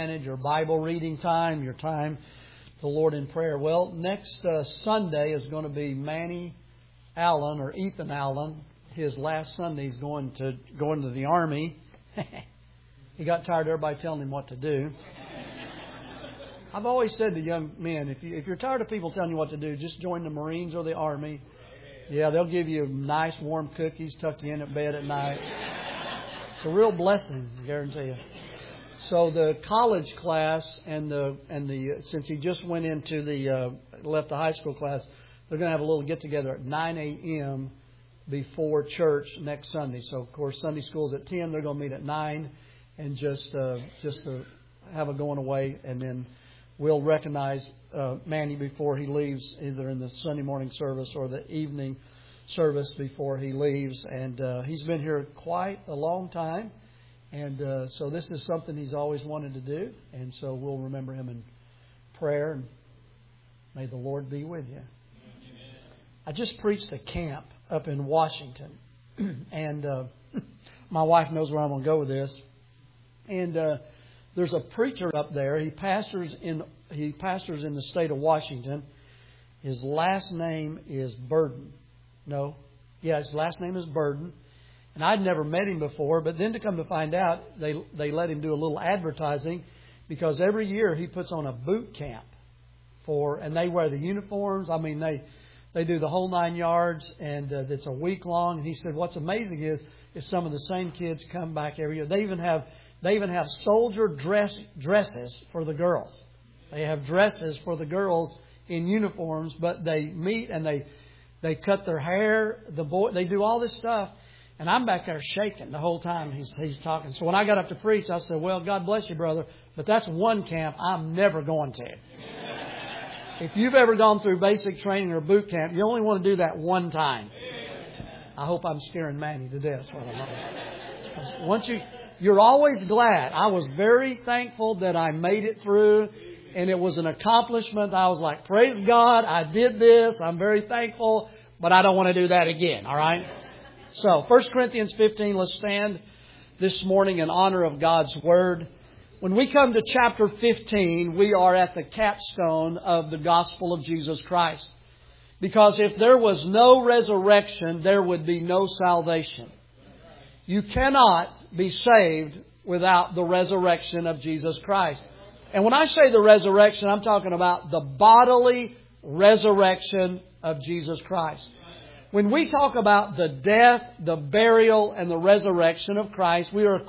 manage your Bible reading time, your time to the Lord in prayer. Well, next Sunday is going to be Manny Allen, or Ethan Allen. His last Sunday he's going to the Army. He got tired of everybody telling him what to do. I've always said to young men, if you're tired of people telling you what to do, just join the Marines or the Army. Yeah, they'll give you nice warm cookies, tuck you in at bed at night. It's a real blessing, I guarantee you. So the college class and the since he just went into left the high school class, they're going to have a little get together at 9 a.m. before church next Sunday. So of course Sunday school's at 10. They're going to meet at 9 and just to have a going away, and then we'll recognize Manny before he leaves, either in the Sunday morning service or the evening service before he leaves. And he's been here quite a long time. And so this is something he's always wanted to do. And so we'll remember him in prayer. And may the Lord be with you. I just preached a camp up in Washington. And my wife knows where I'm going to go with this. And there's a preacher up there. He pastors in the state of Washington. His last name is Burden. His last name is Burden. And I'd never met him before, but then to come to find out, they let him do a little advertising, because every year he puts on a boot camp and they wear the uniforms. I mean, they do the whole 9 yards, and it's a week long. And he said what's amazing is some of the same kids come back every year. They even have soldier dresses for the girls. They have dresses for the girls in uniforms, but they meet and they cut their hair. They do all this stuff. And I'm back there shaking the whole time he's talking. So when I got up to preach, I said, well, God bless you, brother, but that's one camp I'm never going to. If you've ever gone through basic training or boot camp, you only want to do that one time. I hope I'm scaring Manny to death. You're always glad. I was very thankful that I made it through, and it was an accomplishment. I was like, praise God, I did this. I'm very thankful, but I don't want to do that again. All right? So 1 Corinthians 15, let's stand this morning in honor of God's Word. When we come to chapter 15, we are at the capstone of the gospel of Jesus Christ. Because if there was no resurrection, there would be no salvation. You cannot be saved without the resurrection of Jesus Christ. And when I say the resurrection, I'm talking about the bodily resurrection of Jesus Christ. When we talk about the death, the burial, and the resurrection of Christ, we are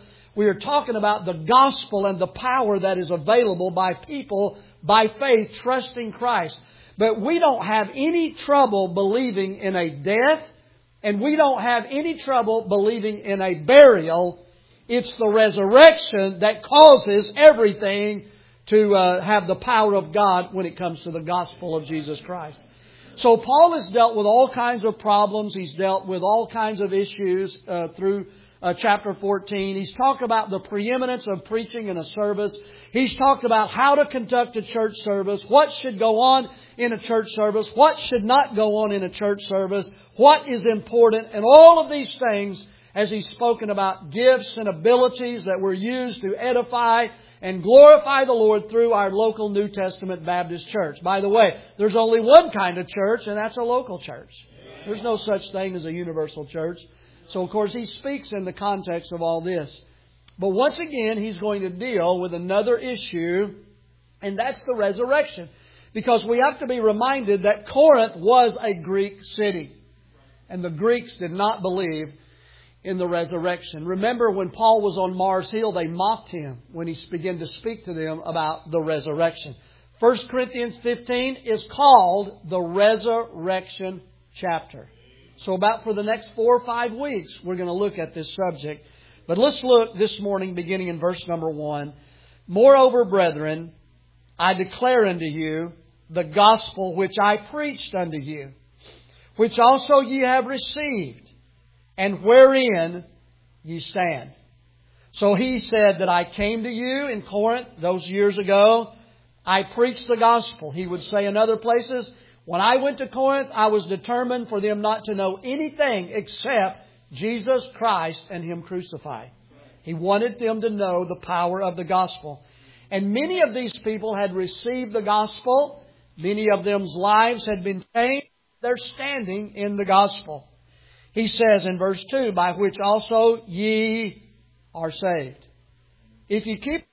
talking about the gospel and the power that is available by people by faith trusting Christ. But we don't have any trouble believing in a death, and we don't have any trouble believing in a burial. It's the resurrection that causes everything to have the power of God when it comes to the gospel of Jesus Christ. So Paul has dealt with all kinds of problems. He's dealt with all kinds of issues through chapter 14. He's talked about the preeminence of preaching in a service. He's talked about how to conduct a church service, what should go on in a church service, what should not go on in a church service, what is important, and all of these things as he's spoken about gifts and abilities that were used to edify and glorify the Lord through our local New Testament Baptist church. By the way, there's only one kind of church, and that's a local church. There's no such thing as a universal church. So, of course, he speaks in the context of all this. But once again, he's going to deal with another issue, and that's the resurrection. Because we have to be reminded that Corinth was a Greek city, and the Greeks did not believe in the resurrection. Remember when Paul was on Mars Hill, they mocked him when he began to speak to them about the resurrection. 1 Corinthians 15 is called the resurrection chapter. So about for the next 4 or 5 weeks, we're going to look at this subject. But let's look this morning beginning in verse number 1. Moreover, brethren, I declare unto you the gospel which I preached unto you, which also ye have received, and wherein ye stand. So he said that I came to you in Corinth those years ago. I preached the gospel. He would say in other places, when I went to Corinth, I was determined for them not to know anything except Jesus Christ and Him crucified. He wanted them to know the power of the gospel. And many of these people had received the gospel. Many of them's lives had been changed. They're standing in the gospel. He says in verse 2, by which also ye are saved. If you keep,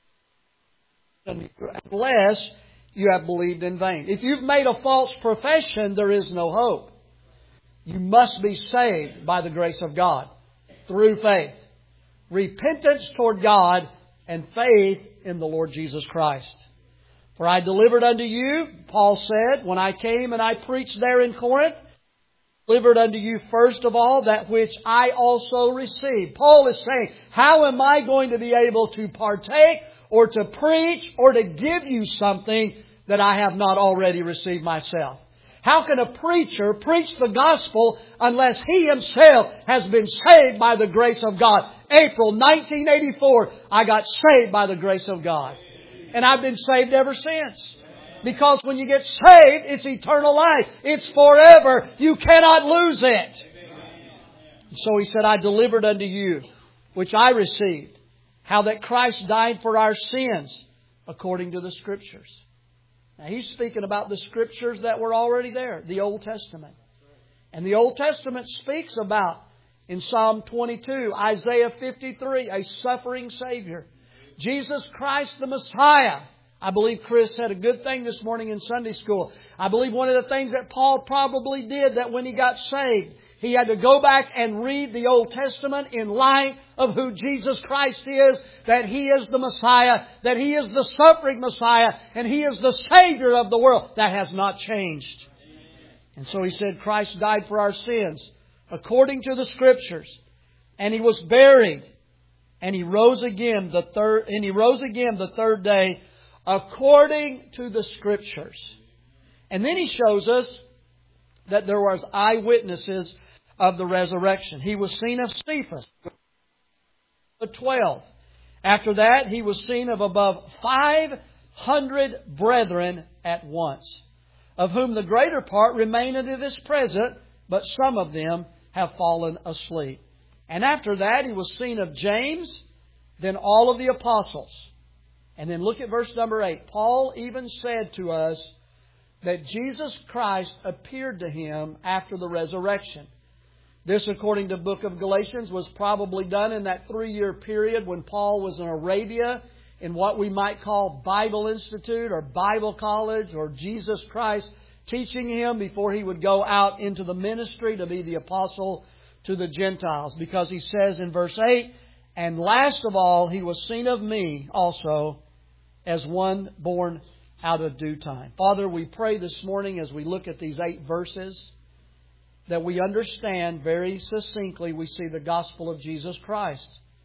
unless you have believed in vain. If you've made a false profession, there is no hope. You must be saved by the grace of God through faith. Repentance toward God and faith in the Lord Jesus Christ. For I delivered unto you, Paul said, when I came and I preached there in Corinth, delivered unto you first of all that which I also received. Paul is saying, how am I going to be able to partake or to preach or to give you something that I have not already received myself? How can a preacher preach the gospel unless he himself has been saved by the grace of God? April 1984, I got saved by the grace of God. And I've been saved ever since. Because when you get saved, it's eternal life. It's forever. You cannot lose it. So he said, I delivered unto you, which I received, how that Christ died for our sins, according to the Scriptures. Now he's speaking about the Scriptures that were already there, the Old Testament. And the Old Testament speaks about, in Psalm 22, Isaiah 53, a suffering Savior. Jesus Christ the Messiah. I believe Chris said a good thing this morning in Sunday school. I believe one of the things that Paul probably did, that when he got saved, he had to go back and read the Old Testament in light of who Jesus Christ is, that He is the Messiah, that He is the suffering Messiah, and He is the Savior of the world. That has not changed. And so he said, Christ died for our sins, according to the Scriptures. And He was buried. And He rose again the third day, according to the Scriptures. And then He shows us that there was eyewitnesses of the resurrection. He was seen of Cephas, the 12. After that, He was seen of above 500 brethren at once, of whom the greater part remain unto this present, but some of them have fallen asleep. And after that, He was seen of James, then all of the apostles. And then look at verse number 8. Paul even said to us that Jesus Christ appeared to him after the resurrection. This, according to the book of Galatians, was probably done in that 3-year period when Paul was in Arabia in what we might call Bible Institute or Bible College, or Jesus Christ teaching him before he would go out into the ministry to be the apostle to the Gentiles. Because he says in verse 8, and last of all, He was seen of me also as one born out of due time. Father, we pray this morning as we look at these 8 verses that we understand very succinctly, we see the gospel of Jesus Christ.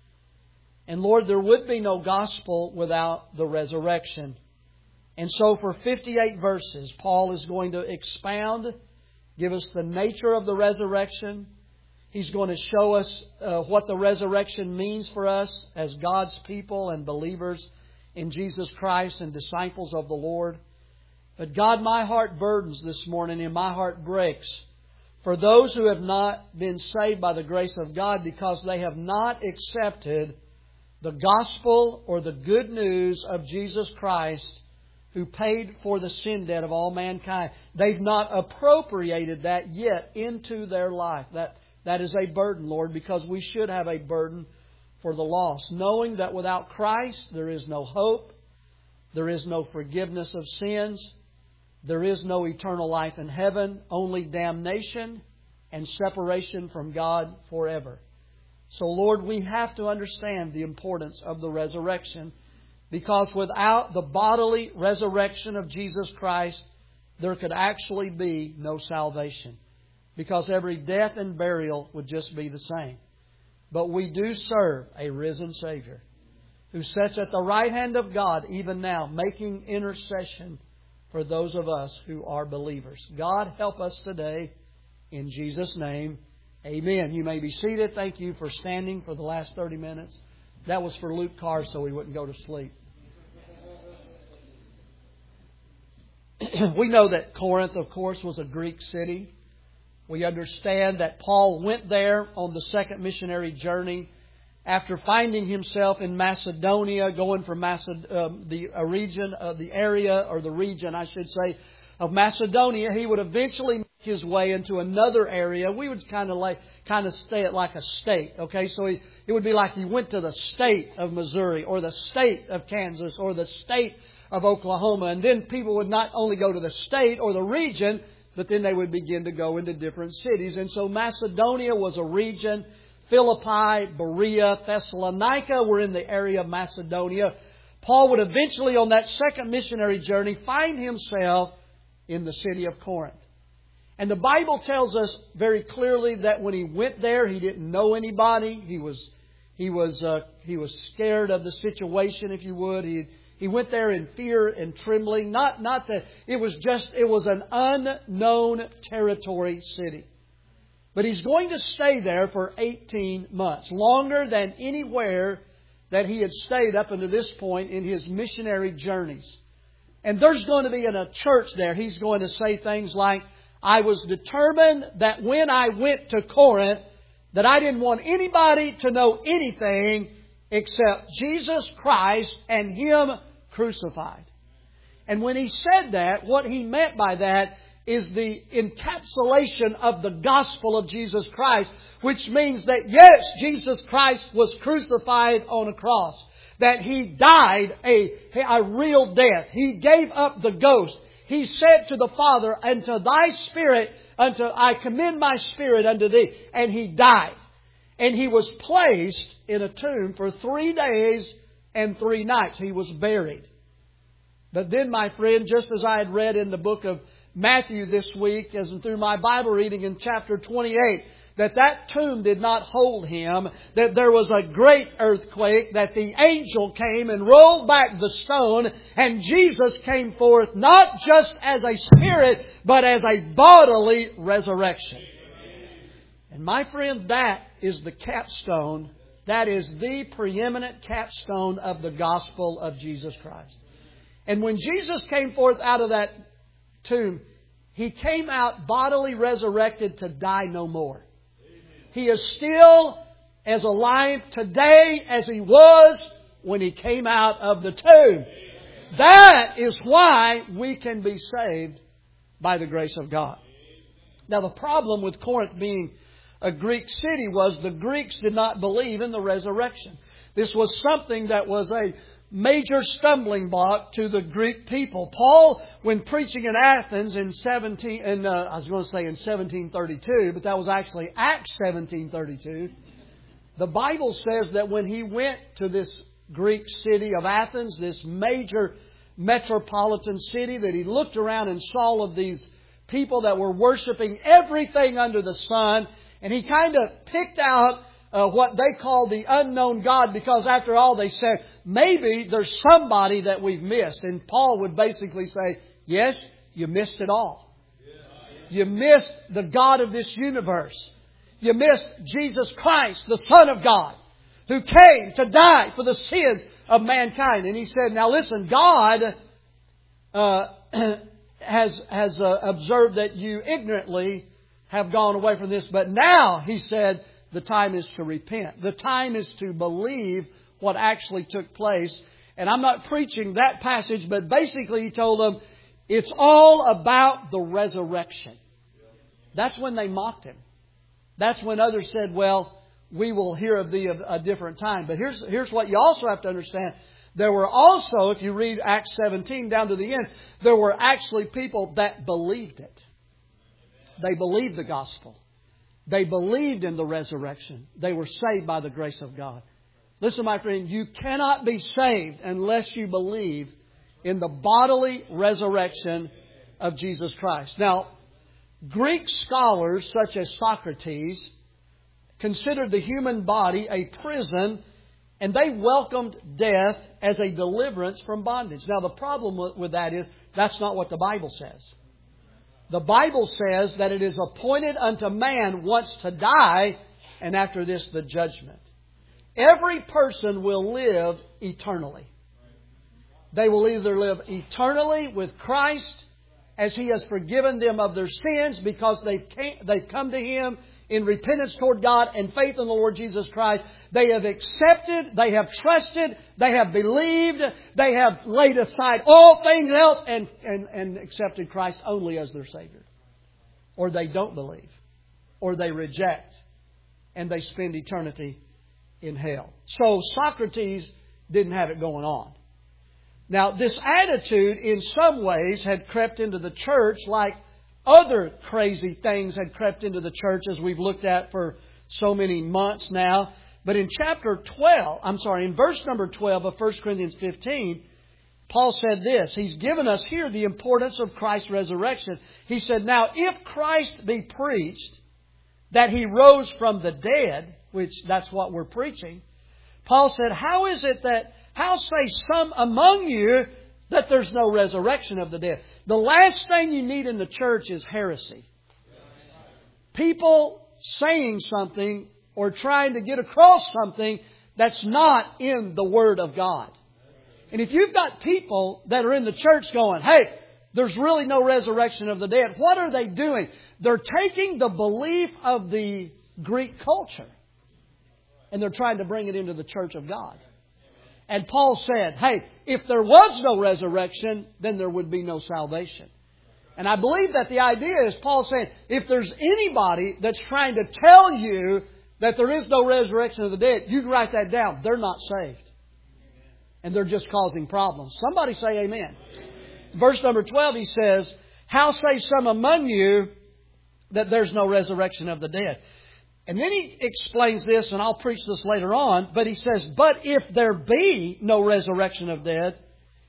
And Lord, there would be no gospel without the resurrection. And so for 58 verses, Paul is going to expound, give us the nature of the resurrection. He's going to show us what the resurrection means for us as God's people and believers in Jesus Christ and disciples of the Lord. But God, my heart burdens this morning and my heart breaks for those who have not been saved by the grace of God because they have not accepted the gospel or the good news of Jesus Christ, who paid for the sin debt of all mankind. They've not appropriated that yet into their life. That is a burden, Lord, because we should have a burden for the lost, knowing that without Christ there is no hope, there is no forgiveness of sins, there is no eternal life in heaven, only damnation and separation from God forever. So, Lord, we have to understand the importance of the resurrection, because without the bodily resurrection of Jesus Christ, there could actually be no salvation, because every death and burial would just be the same. But we do serve a risen Savior who sits at the right hand of God even now, making intercession for those of us who are believers. God, help us today. In Jesus' name, amen. You may be seated. Thank you for standing for the last 30 minutes. That was for Luke Carr so he wouldn't go to sleep. We know that Corinth, of course, was a Greek city. We understand that Paul went there on the second missionary journey after finding himself in Macedonia, going from the region, I should say, of Macedonia, he would eventually make his way into another area. We would kind of stay it like a state. Okay, so it would be like he went to the state of Missouri, or the state of Kansas, or the state of Oklahoma, and then people would not only go to the state or the region, but then they would begin to go into different cities. And so Macedonia was a region. Philippi, Berea, Thessalonica were in the area of Macedonia. Paul would eventually, on that second missionary journey, find himself in the city of Corinth. And the Bible tells us very clearly that when he went there, he didn't know anybody. He was scared of the situation, if you would. He went there in fear and trembling. Not that it was an unknown territory city. But he's going to stay there for 18 months, longer than anywhere that he had stayed up until this point in his missionary journeys. And there's going to be in a church there, he's going to say things like, I was determined that when I went to Corinth, that I didn't want anybody to know anything except Jesus Christ and Him crucified. And when he said that, what he meant by that is the encapsulation of the gospel of Jesus Christ, which means that yes, Jesus Christ was crucified on a cross, that He died a real death. He gave up the ghost. He said to the Father, unto Thy Spirit, I commend my spirit unto Thee. And He died. And He was placed in a tomb for 3 days and 3 nights. He was buried. But then, my friend, just as I had read in the book of Matthew this week, as through my Bible reading in chapter 28, that tomb did not hold Him, that there was a great earthquake, that the angel came and rolled back the stone, and Jesus came forth not just as a spirit, but as a bodily resurrection. And my friend, that is the capstone, that is the preeminent capstone of the gospel of Jesus Christ. And when Jesus came forth out of that tomb, He came out bodily resurrected to die no more. He is still as alive today as He was when He came out of the tomb. That is why we can be saved by the grace of God. Now, the problem with Corinth being a Greek city was the Greeks did not believe in the resurrection. This was something that was a major stumbling block to the Greek people. Paul, when preaching in Athens in 1732, but that was actually Acts 17:32. The Bible says that when he went to this Greek city of Athens, this major metropolitan city, that he looked around and saw all of these people that were worshiping everything under the sun, and he kind of picked out what they call the unknown God, because after all, they said, maybe there's somebody that we've missed. And Paul would basically say, yes, you missed it all. You missed the God of this universe. You missed Jesus Christ, the Son of God, who came to die for the sins of mankind. And he said, now listen, God has observed that you ignorantly have gone away from this. But now, he said, the time is to repent. The time is to believe what actually took place. And I'm not preaching that passage, but basically he told them, it's all about the resurrection. That's when they mocked Him. That's when others said, well, we will hear of Thee a different time. But here's what you also have to understand. There were also, if you read Acts 17 down to the end, there were actually people that believed it. They believed the gospel. They believed in the resurrection. They were saved by the grace of God. Listen, my friend, you cannot be saved unless you believe in the bodily resurrection of Jesus Christ. Now, Greek scholars such as Socrates considered the human body a prison, and they welcomed death as a deliverance from bondage. Now, the problem with that is that's not what the Bible says. The Bible says that it is appointed unto man once to die, and after this the judgment. Every person will live eternally. They will either live eternally with Christ as He has forgiven them of their sins because they've come to Him in repentance toward God and faith in the Lord Jesus Christ. They have accepted, they have trusted, they have believed, they have laid aside all things else and accepted Christ only as their Savior. Or they don't believe. Or they reject. And they spend eternity in hell. So Socrates didn't have it going on. Now, this attitude in some ways had crept into the church like other crazy things had crept into the church as we've looked at for so many months now. But in in verse number 12 of 1 Corinthians 15, Paul said this. He's given us here the importance of Christ's resurrection. He said, now if Christ be preached that He rose from the dead, which that's what we're preaching, Paul said, how say some among you that there's no resurrection of the dead? The last thing you need in the church is heresy. People saying something or trying to get across something that's not in the Word of God. And if you've got people that are in the church going, hey, there's really no resurrection of the dead, what are they doing? They're taking the belief of the Greek culture and they're trying to bring it into the church of God. And Paul said, hey, if there was no resurrection, then there would be no salvation. And I believe that the idea is Paul saying, if there's anybody that's trying to tell you that there is no resurrection of the dead, you can write that down. They're not saved. And they're just causing problems. Somebody say amen. Verse number 12, he says, how say some among you that there's no resurrection of the dead? And then he explains this, and I'll preach this later on, but he says, but if there be no resurrection of the dead,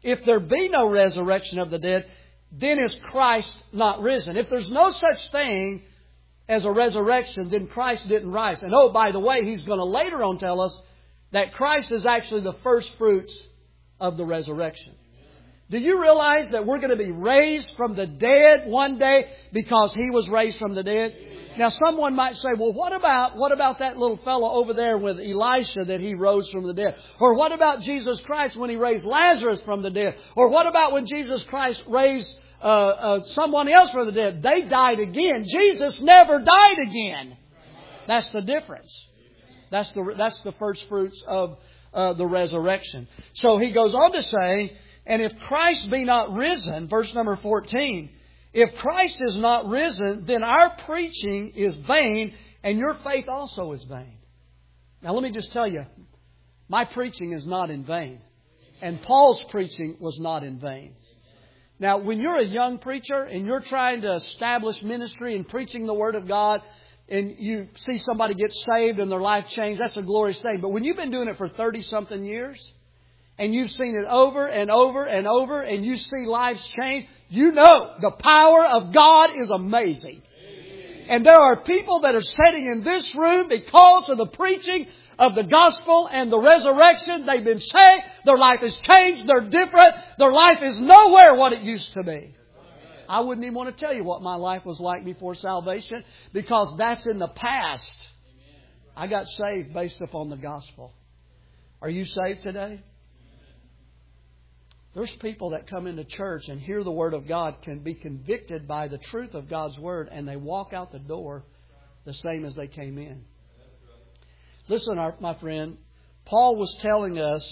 then is Christ not risen? If there's no such thing as a resurrection, then Christ didn't rise. And oh, by the way, he's going to later on tell us that Christ is actually the first fruits of the resurrection. Do you realize that we're going to be raised from the dead one day because He was raised from the dead? Now, someone might say, well, what about that little fellow over there with Elisha that he rose from the dead? Or what about Jesus Christ when He raised Lazarus from the dead? Or what about when Jesus Christ raised someone else from the dead? They died again. Jesus never died again. That's the difference. That's the first fruits of the resurrection. So he goes on to say, and if Christ be not risen, verse number 14, if Christ is not risen, then our preaching is vain, and your faith also is vain. Now let me just tell you, my preaching is not in vain. And Paul's preaching was not in vain. Now when you're a young preacher and you're trying to establish ministry and preaching the Word of God, and you see somebody get saved and their life changed, that's a glorious thing. But when you've been doing it for 30-something years, and you've seen it over and over and over, and you see lives change, you know the power of God is amazing. And there are people that are sitting in this room because of the preaching of the gospel and the resurrection. They've been saved. Their life has changed. They're different. Their life is nowhere what it used to be. I wouldn't even want to tell you what my life was like before salvation, because that's in the past. I got saved based upon the gospel. Are you saved today? There's people that come into church and hear the Word of God, can be convicted by the truth of God's Word, and they walk out the door the same as they came in. Listen, my friend, Paul was telling us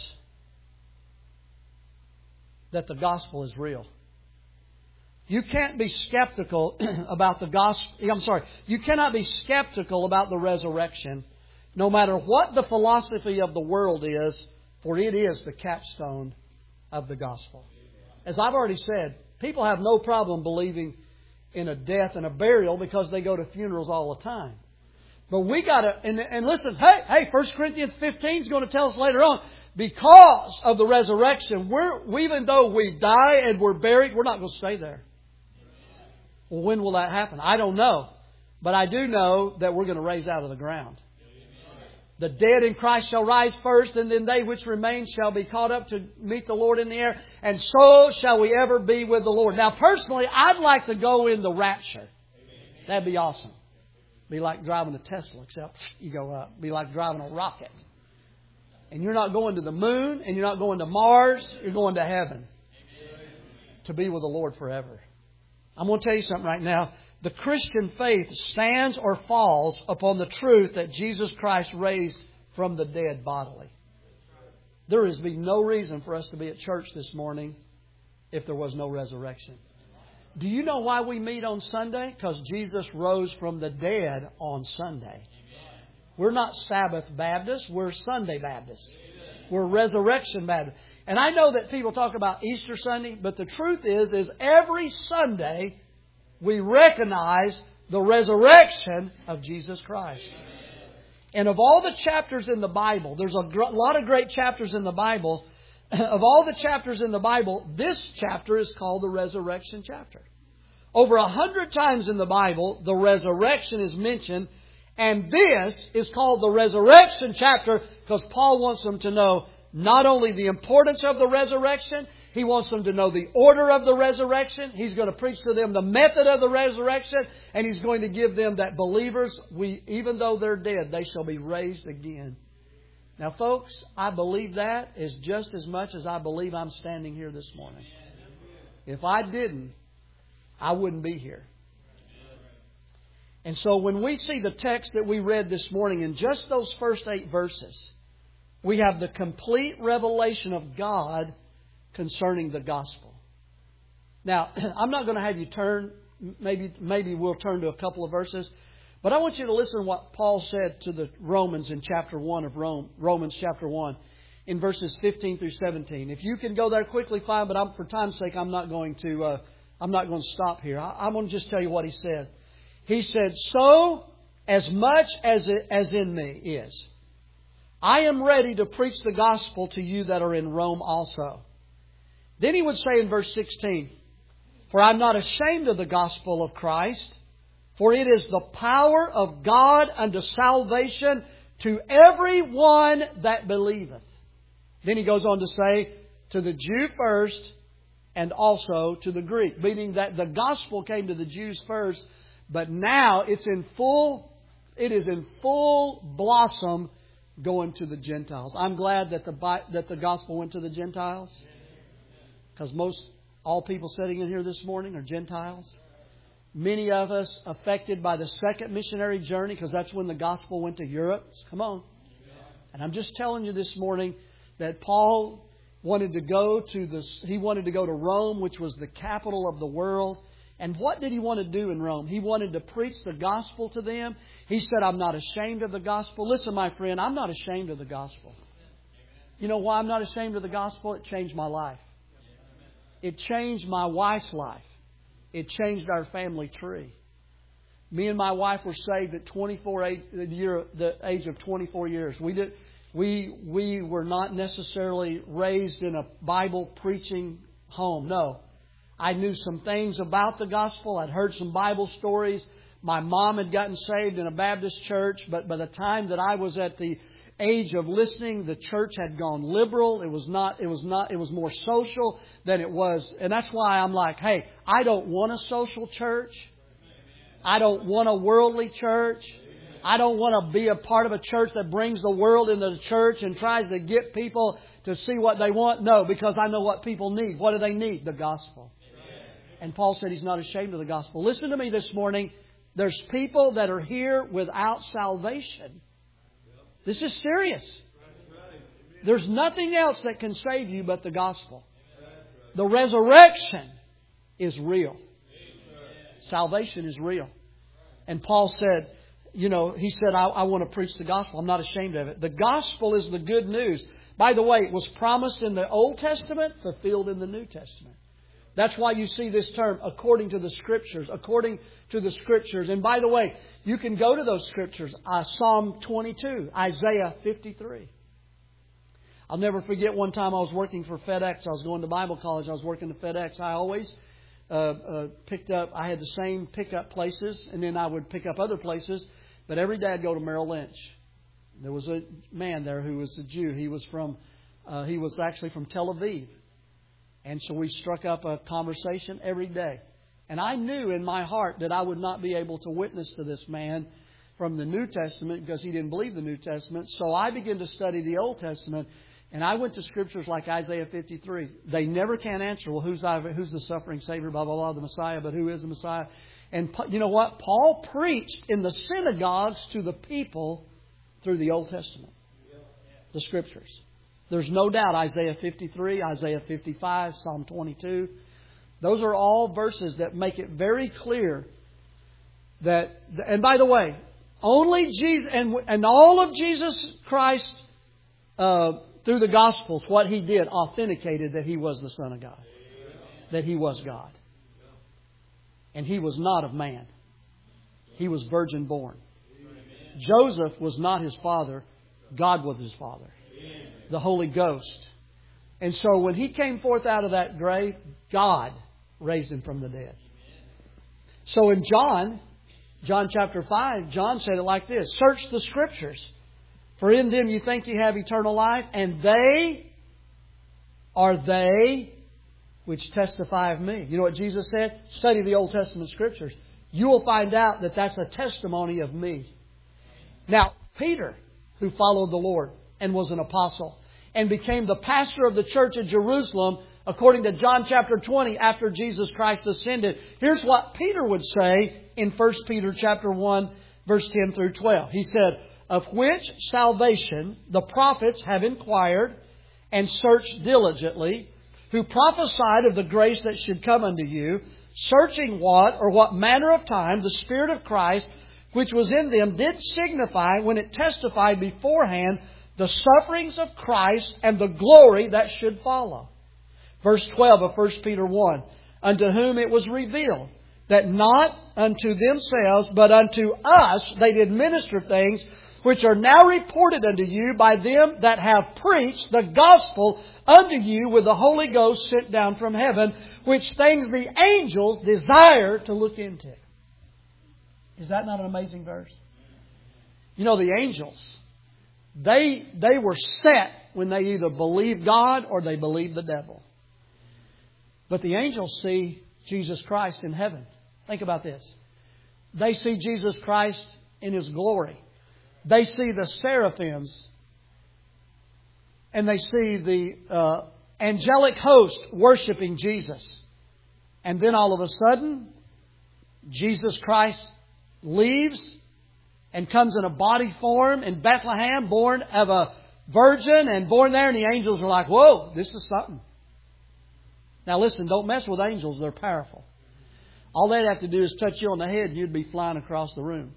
that the gospel is real. You can't be skeptical about the gospel. You cannot be skeptical about the resurrection, no matter what the philosophy of the world is, for it is the capstone of the gospel. As I've already said, people have no problem believing in a death and a burial because they go to funerals all the time. But we got to, and listen, hey, 1 Corinthians 15 is going to tell us later on, because of the resurrection, even though we die and we're buried, we're not going to stay there. Well, when will that happen? I don't know. But I do know that we're going to raise out of the ground. The dead in Christ shall rise first, and then they which remain shall be caught up to meet the Lord in the air. And so shall we ever be with the Lord. Now, personally, I'd like to go in the rapture. That'd be awesome. Be like driving a Tesla, except you go up. Be like driving a rocket. And you're not going to the moon, and you're not going to Mars. You're going to heaven to be with the Lord forever. I'm going to tell you something right now. The Christian faith stands or falls upon the truth that Jesus Christ raised from the dead bodily. There has been no reason for us to be at church this morning if there was no resurrection. Do you know why we meet on Sunday? Because Jesus rose from the dead on Sunday. We're not Sabbath Baptists. We're Sunday Baptists. We're Resurrection Baptists. And I know that people talk about Easter Sunday, but the truth is every Sunday we recognize the resurrection of Jesus Christ. And of all the chapters in the Bible, there's a lot of great chapters in the Bible. Of all the chapters in the Bible, this chapter is called the resurrection chapter. Over 100 times in the Bible, the resurrection is mentioned. And this is called the resurrection chapter because Paul wants them to know not only the importance of the resurrection, he wants them to know the order of the resurrection. He's going to preach to them the method of the resurrection. And he's going to give them that believers, even though they're dead, they shall be raised again. Now, folks, I believe that is just as much as I believe I'm standing here this morning. If I didn't, I wouldn't be here. And so when we see the text that we read this morning in just those first 8 verses, we have the complete revelation of God concerning the gospel. Now, I'm not going to have you turn. Maybe we'll turn to a couple of verses. But I want you to listen to what Paul said to the Romans in chapter 1 of Romans chapter 1 in verses 15 through 17. If you can go there quickly, fine. But for time's sake, I'm not going to stop here. I'm going to just tell you what he said. He said, "So as much as in me is, I am ready to preach the gospel to you that are in Rome also." Then he would say in verse 16, "For I'm not ashamed of the gospel of Christ, for it is the power of God unto salvation to every one that believeth." Then he goes on to say, "To the Jew first, and also to the Greek." Meaning that the gospel came to the Jews first, but now it is in full blossom going to the Gentiles. I'm glad that the gospel went to the Gentiles, because all people sitting in here this morning are Gentiles. Many of us affected by the second missionary journey, because that's when the gospel went to Europe. Come on. And I'm just telling you this morning that Paul wanted to go to Rome, which was the capital of the world. And what did he want to do in Rome? He wanted to preach the gospel to them. He said, "I'm not ashamed of the gospel." Listen, my friend, I'm not ashamed of the gospel. You know why I'm not ashamed of the gospel? It changed my life. It changed my wife's life. It changed our family tree. Me and my wife were saved at the age of 24 years. We were not necessarily raised in a Bible preaching home. No. I knew some things about the gospel. I'd heard some Bible stories. My mom had gotten saved in a Baptist church, but by the time that I was at the age of listening, the church had gone liberal. It was more social than it was. And that's why I'm like, hey, I don't want a social church. I don't want a worldly church. I don't want to be a part of a church that brings the world into the church and tries to get people to see what they want. No, because I know what people need. What do they need? The gospel. And Paul said he's not ashamed of the gospel. Listen to me this morning. There's people that are here without salvation. This is serious. There's nothing else that can save you but the gospel. The resurrection is real. Salvation is real. And Paul said, he said, I want to preach the gospel. I'm not ashamed of it. The gospel is the good news. By the way, it was promised in the Old Testament, fulfilled in the New Testament. That's why you see this term, according to the Scriptures. According to the Scriptures. And by the way, you can go to those Scriptures. Psalm 22, Isaiah 53. I'll never forget one time I was working for FedEx. I was going to Bible college. I was working to FedEx. I always I had the same pickup places, and then I would pick up other places. But every day I'd go to Merrill Lynch. There was a man there who was a Jew. He was actually from Tel Aviv. And so we struck up a conversation every day. And I knew in my heart that I would not be able to witness to this man from the New Testament because he didn't believe the New Testament. So I began to study the Old Testament. And I went to Scriptures like Isaiah 53. They never can answer, well, who's the suffering Savior, blah, blah, blah, the Messiah, but who is the Messiah? And you know what? Paul preached in the synagogues to the people through the Old Testament, the Scriptures. There's no doubt Isaiah 53, Isaiah 55, Psalm 22. Those are all verses that make it very clear that, and by the way, only Jesus and all of Jesus Christ through the Gospels, what He did authenticated that He was the Son of God, that He was God. And He was not of man. He was virgin born. Joseph was not his father. God was his father. The Holy Ghost. And so when He came forth out of that grave, God raised Him from the dead. So in John chapter 5, John said it like this: search the Scriptures, for in them you think you have eternal life, and they are they which testify of me. You know what Jesus said? Study the Old Testament Scriptures. You will find out that that's a testimony of me. Now, Peter, who followed the Lord and was an apostle and became the pastor of the church at Jerusalem, according to John chapter 20, after Jesus Christ ascended, here's what Peter would say in 1 Peter chapter 1, verse 10 through 12. He said, of which salvation the prophets have inquired and searched diligently, who prophesied of the grace that should come unto you, searching what manner of time the Spirit of Christ, which was in them, did signify when it testified beforehand the sufferings of Christ and the glory that should follow. Verse 12 of 1 Peter 1, unto whom it was revealed that not unto themselves, but unto us they did minister things which are now reported unto you by them that have preached the gospel unto you with the Holy Ghost sent down from heaven, which things the angels desire to look into. Is that not an amazing verse? You know, the angels, they were set when they either believed God or they believed the devil. But the angels see Jesus Christ in heaven. Think about this. They see Jesus Christ in His glory. They see the seraphims. And they see the angelic host worshiping Jesus. And then all of a sudden, Jesus Christ leaves and comes in a body form in Bethlehem, born of a virgin and born there. And the angels are like, whoa, this is something. Now listen, don't mess with angels. They're powerful. All they'd have to do is touch you on the head and you'd be flying across the room.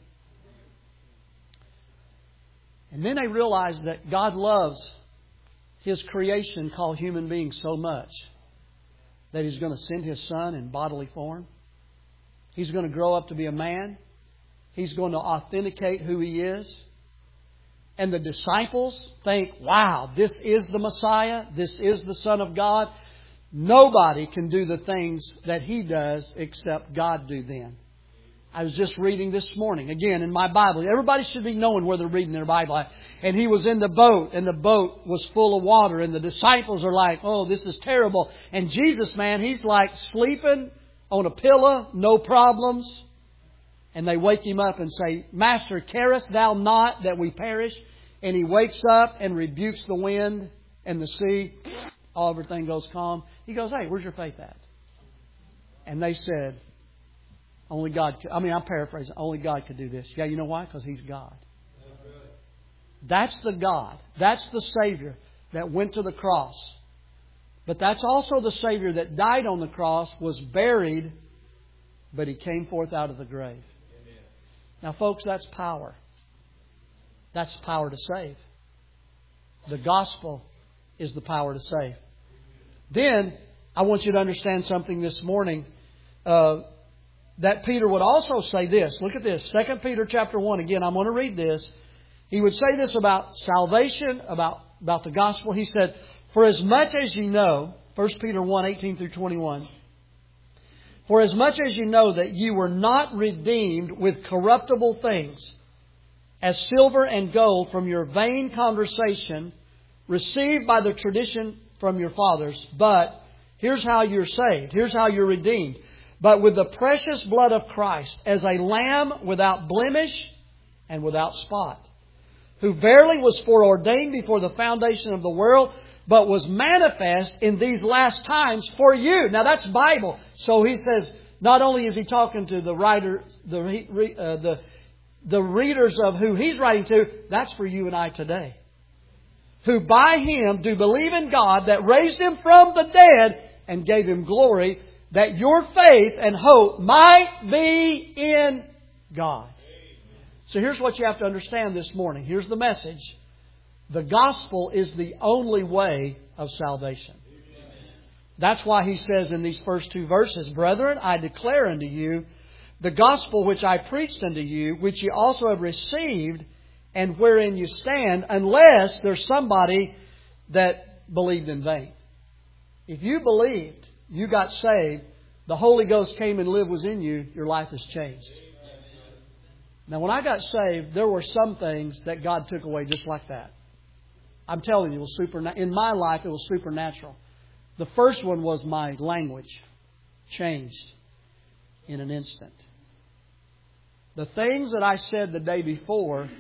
And then they realized that God loves His creation called human beings so much that He's going to send His Son in bodily form. He's going to grow up to be a man. He's going to authenticate who He is. And the disciples think, wow, this is the Messiah. This is the Son of God. Nobody can do the things that He does except God do them. I was just reading this morning, again, in my Bible. Everybody should be knowing where they're reading their Bible. And He was in the boat, and the boat was full of water. And the disciples are like, oh, this is terrible. And Jesus, man, He's like sleeping on a pillow, no problems. And they wake Him up and say, Master, carest Thou not that we perish? And He wakes up and rebukes the wind and the sea. Everything goes calm. He goes, hey, where's your faith at? And they said, only God could. I'm paraphrasing. Only God could do this. Yeah, you know why? Because He's God. That's the God. That's the Savior that went to the cross. But that's also the Savior that died on the cross, was buried, but He came forth out of the grave. Amen. Now, folks, that's power. That's power to save. The gospel is the power to save. Then, I want you to understand something this morning. That Peter would also say this. Look at this. 2 Peter chapter 1. Again, I'm going to read this. He would say this about salvation, about the gospel. He said, for as much as you know, 1 Peter 1, 18 through 21. For as much as you know that you were not redeemed with corruptible things, as silver and gold from your vain conversation, received by the tradition from your fathers. But here's how you're saved. Here's how you're redeemed. But with the precious blood of Christ, as a lamb without blemish and without spot, who verily was foreordained before the foundation of the world, but was manifest in these last times for you. Now that's Bible. So he says, not only is He talking to the writer, the readers of who He's writing to, that's for you and I today. Who by Him do believe in God that raised Him from the dead and gave Him glory, that your faith and hope might be in God. So here's what you have to understand this morning. Here's the message. The gospel is the only way of salvation. That's why He says in these first two verses, Brethren, I declare unto you the gospel which I preached unto you, which ye also have received, and wherein you stand, unless there's somebody that believed in vain. If you believed, you got saved, the Holy Ghost came and lived within you, your life has changed. Now, when I got saved, there were some things that God took away just like that. I'm telling you, it was in my life, it was supernatural. The first one was my language changed in an instant. The things that I said the day before,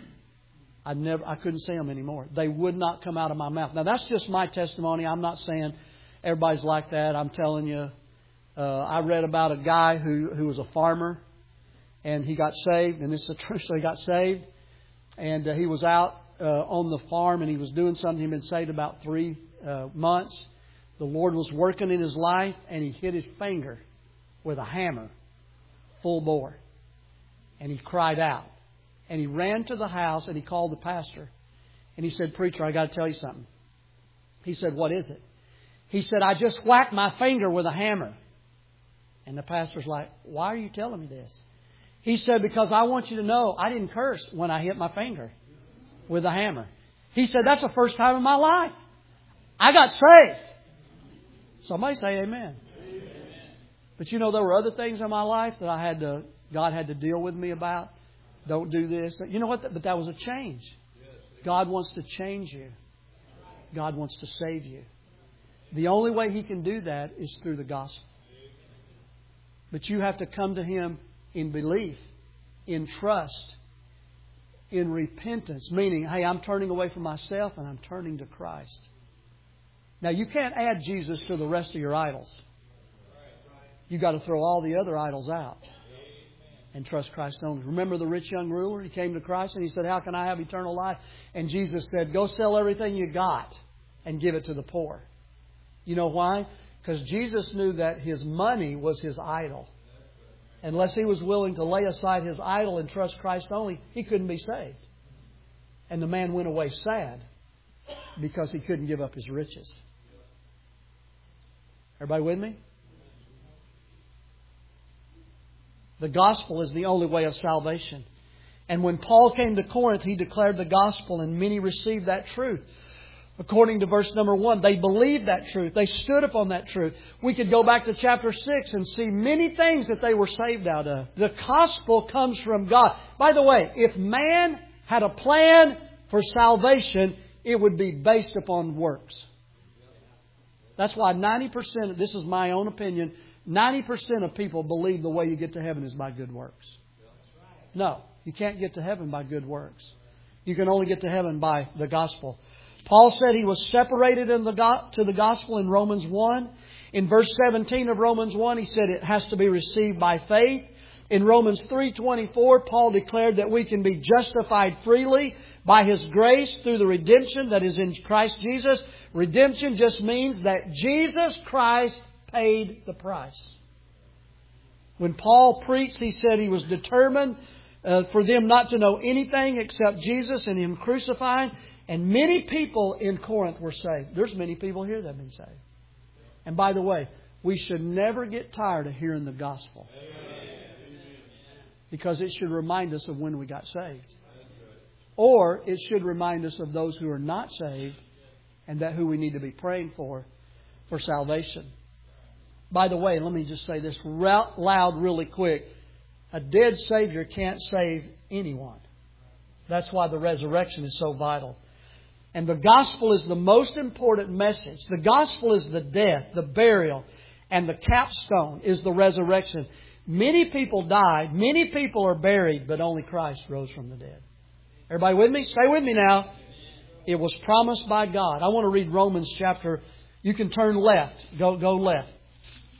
I couldn't say them anymore. They would not come out of my mouth. Now, that's just my testimony. I'm not saying everybody's like that. I'm telling you, I read about a guy who was a farmer, and he got saved, and this is a true story. He got saved, and he was out on the farm, and he was doing something. He'd been saved about 3 months. The Lord was working in his life, and he hit his finger with a hammer, full bore. And he cried out. And he ran to the house, and he called the pastor. And he said, Preacher, I got to tell you something. He said, What is it? He said, I just whacked my finger with a hammer. And the pastor's like, Why are you telling me this? He said, Because I want you to know I didn't curse when I hit my finger with a hammer. He said, That's the first time in my life I got saved. Somebody say amen. Amen. But you know, there were other things in my life that God had to deal with me about. Don't do this. You know what? But that was a change. God wants to change you. God wants to save you. The only way He can do that is through the gospel. But you have to come to Him in belief, in trust, in repentance. Meaning, hey, I'm turning away from myself and I'm turning to Christ. Now, you can't add Jesus to the rest of your idols. You've got to throw all the other idols out and trust Christ only. Remember the rich young ruler? He came to Christ and he said, How can I have eternal life? And Jesus said, Go sell everything you got and give it to the poor. You know why? Because Jesus knew that his money was his idol. Unless he was willing to lay aside his idol and trust Christ only, he couldn't be saved. And the man went away sad because he couldn't give up his riches. Everybody with me? The gospel is the only way of salvation. And when Paul came to Corinth, he declared the gospel, and many received that truth. According to verse number 1, they believed that truth. They stood upon that truth. We could go back to chapter 6 and see many things that they were saved out of. The gospel comes from God. By the way, if man had a plan for salvation, it would be based upon works. That's why 90%, this is my own opinion, 90% of people believe the way you get to heaven is by good works. No, you can't get to heaven by good works. You can only get to heaven by the gospel. Paul said he was separated to the gospel in Romans 1. In verse 17 of Romans 1, he said it has to be received by faith. In Romans 3:24, Paul declared that we can be justified freely by His grace through the redemption that is in Christ Jesus. Redemption just means that Jesus Christ paid the price. When Paul preached, he said he was determined for them not to know anything except Jesus and Him crucified. And many people in Corinth were saved. There's many people here that have been saved. And by the way, we should never get tired of hearing the gospel. Because it should remind us of when we got saved. Or it should remind us of those who are not saved and that who we need to be praying for salvation. By the way, let me just say this loud really quick. A dead Savior can't save anyone. That's why the resurrection is so vital. And the gospel is the most important message. The gospel is the death, the burial, and the capstone is the resurrection. Many people died, many people are buried, but only Christ rose from the dead. Everybody with me? Stay with me now. It was promised by God. I want to read Romans chapter. You can turn left. Go left.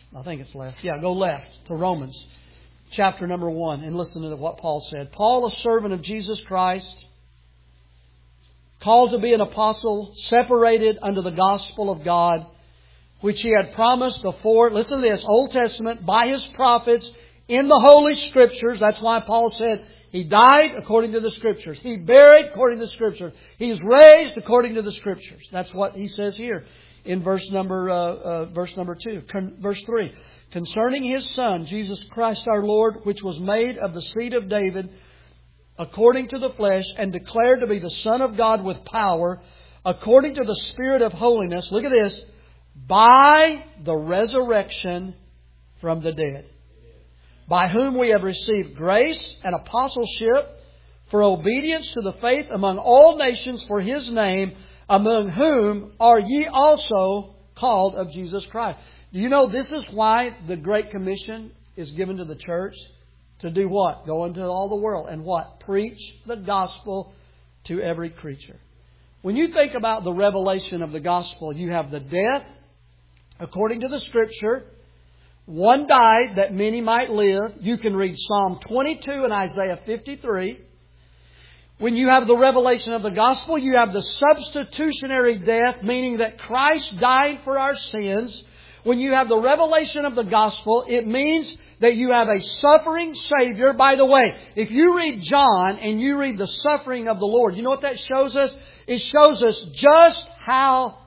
I think it's left. Yeah, go left to Romans chapter number 1 and listen to what Paul said. Paul, a servant of Jesus Christ, called to be an apostle, separated unto the gospel of God, which He had promised before, listen to this, Old Testament, by His prophets in the Holy Scriptures. That's why Paul said He died according to the Scriptures. He buried according to the Scriptures. He's raised according to the Scriptures. That's what he says here in verse number 2. Verse 3. Concerning His Son, Jesus Christ our Lord, which was made of the seed of David, according to the flesh, and declared to be the Son of God with power, according to the Spirit of holiness. Look at this. By the resurrection from the dead, by whom we have received grace and apostleship for obedience to the faith among all nations for His name, among whom are ye also called of Jesus Christ. Do you know this is why the Great Commission is given to the church? To do what? Go into all the world and what? Preach the gospel to every creature. When you think about the revelation of the gospel, you have the death according to the Scripture. One died that many might live. You can read Psalm 22 and Isaiah 53. When you have the revelation of the gospel, you have the substitutionary death, meaning that Christ died for our sins. When you have the revelation of the gospel, it means that you have a suffering Savior. By the way, if you read John and you read the suffering of the Lord, you know what that shows us? It shows us just how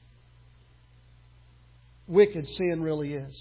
wicked sin really is.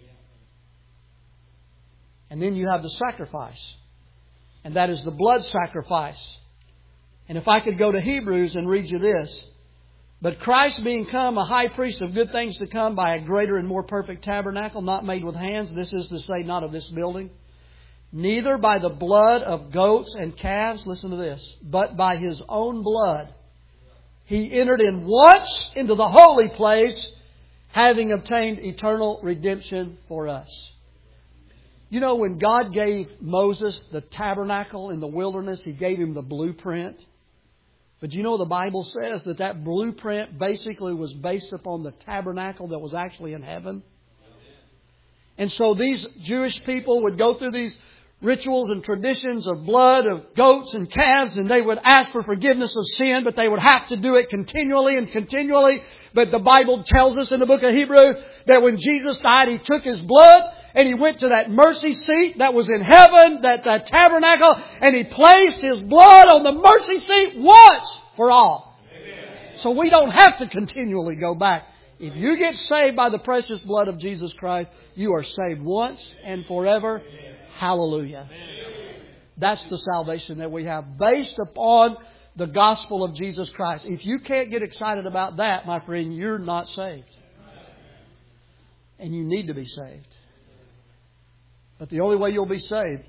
And then you have the sacrifice. And that is the blood sacrifice. And if I could go to Hebrews and read you this. But Christ being come a high priest of good things to come by a greater and more perfect tabernacle, not made with hands. This is to say, not of this building. Neither by the blood of goats and calves, listen to this, but by His own blood. He entered in once into the holy place, having obtained eternal redemption for us. You know, when God gave Moses the tabernacle in the wilderness, He gave him the blueprint. But you know the Bible says that that blueprint basically was based upon the tabernacle that was actually in heaven. And so these Jewish people would go through these rituals and traditions of blood of goats and calves, and they would ask for forgiveness of sin, but they would have to do it continually and continually. But the Bible tells us in the book of Hebrews that when Jesus died, He took His blood and He went to that mercy seat that was in heaven, that tabernacle, and He placed His blood on the mercy seat once for all. Amen. So we don't have to continually go back. If you get saved by the precious blood of Jesus Christ, you are saved once and forever. Amen. Hallelujah. Amen. That's the salvation that we have based upon the gospel of Jesus Christ. If you can't get excited about that, my friend, you're not saved. And you need to be saved. But the only way you'll be saved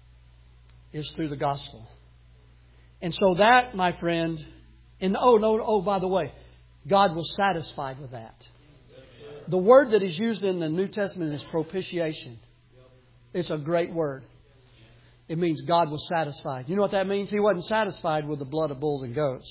is through the gospel. And so that, my friend, by the way, God was satisfied with that. The word that is used in the New Testament is propitiation. It's a great word. It means God was satisfied. You know what that means? He wasn't satisfied with the blood of bulls and goats.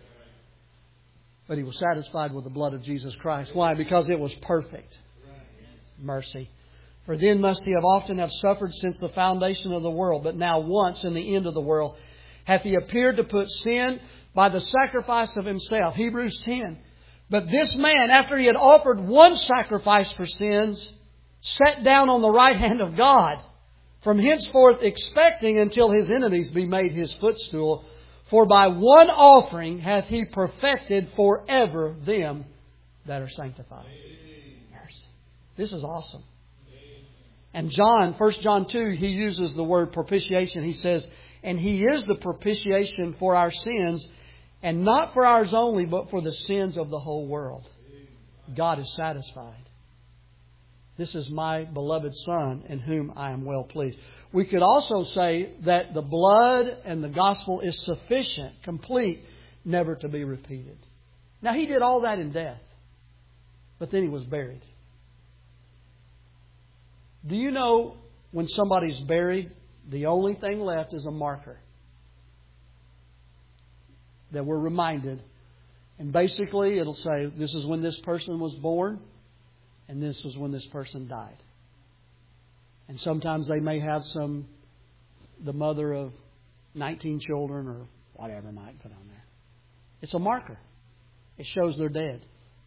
But He was satisfied with the blood of Jesus Christ. Why? Because it was perfect. Mercy. For then must He have often have suffered since the foundation of the world. But now once in the end of the world hath He appeared to put sin by the sacrifice of Himself. Hebrews 10. But this man, after He had offered one sacrifice for sins, sat down on the right hand of God, from henceforth expecting until His enemies be made His footstool. For by one offering hath He perfected forever them that are sanctified. Mercy. This is awesome. And 1 John 2, he uses the word propitiation. He says, and He is the propitiation for our sins, and not for ours only, but for the sins of the whole world. God is satisfied. This is my beloved Son, in whom I am well pleased. We could also say that the blood and the gospel is sufficient, complete, never to be repeated. Now, He did all that in death, but then He was buried. Do you know when somebody's buried, the only thing left is a marker that we're reminded. And basically it'll say, this is when this person was born. And this was when this person died. And sometimes they may have the mother of 19 children or whatever might put on there. It's a marker. It shows they're dead.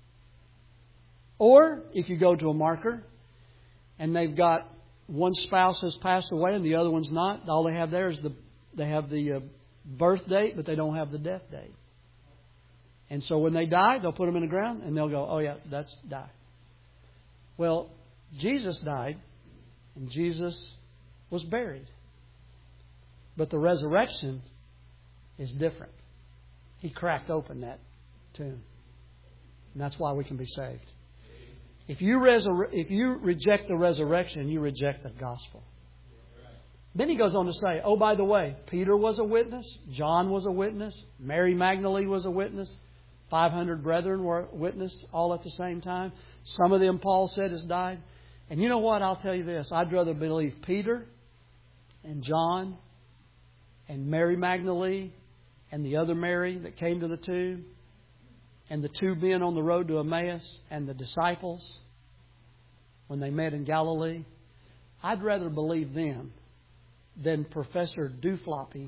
Or if you go to a marker and they've got one spouse has passed away and the other one's not, all they have there is they have the birth date, but they don't have the death date. And so when they die, they'll put them in the ground and they'll go, oh yeah, that's die. Well, Jesus died and Jesus was buried. But the resurrection is different. He cracked open that tomb. And that's why we can be saved. If you reject the resurrection, you reject the gospel. Then he goes on to say, oh, by the way, Peter was a witness. John was a witness. Mary Magdalene was a witness. 500 brethren were witness all at the same time. Some of them, Paul said, has died. And you know what? I'll tell you this. I'd rather believe Peter and John and Mary Magdalene and the other Mary that came to the tomb and the two men on the road to Emmaus and the disciples when they met in Galilee. I'd rather believe them than Professor Doofloppy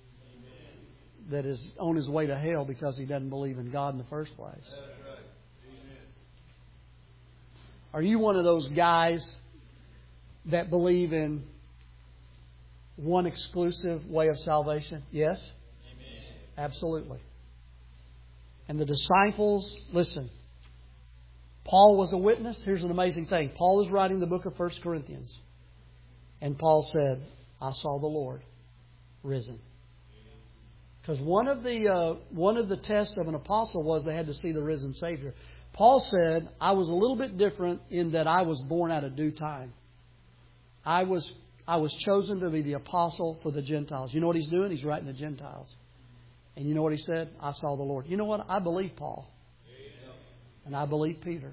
that is on his way to hell because he doesn't believe in God in the first place. That's right. Amen. Are you one of those guys that believe in one exclusive way of salvation? Yes? Amen. Absolutely. And the disciples, listen, Paul was a witness. Here's an amazing thing. Paul is writing the book of 1 Corinthians. And Paul said, I saw the Lord risen. Because one of the tests of an apostle was they had to see the risen Savior. Paul said, I was a little bit different in that I was born at a due time. I was chosen to be the apostle for the Gentiles. You know what he's doing? He's writing the Gentiles. And you know what he said? I saw the Lord. You know what? I believe Paul. And I believe Peter.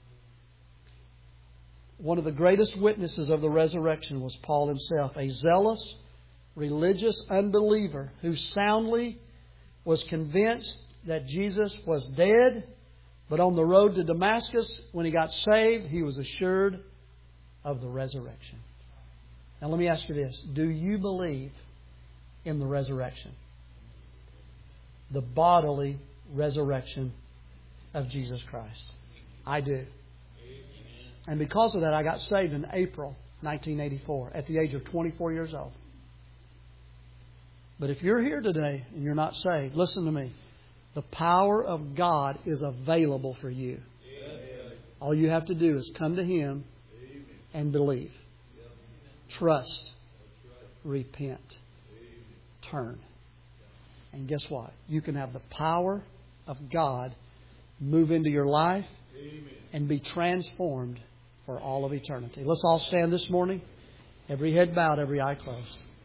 One of the greatest witnesses of the resurrection was Paul himself, a zealous, religious unbeliever who soundly was convinced that Jesus was dead, but on the road to Damascus, when he got saved, he was assured of the resurrection. Now let me ask you this. Do you believe in the resurrection? The bodily resurrection of Jesus Christ. I do. And because of that, I got saved in April 1984 at the age of 24 years old. But if you're here today and you're not saved, listen to me. The power of God is available for you. All you have to do is come to Him and believe. Trust. Repent. Turn. And guess what? You can have the power of God move into your life and be transformed for all of eternity. Let's all stand this morning. Every head bowed, every eye closed.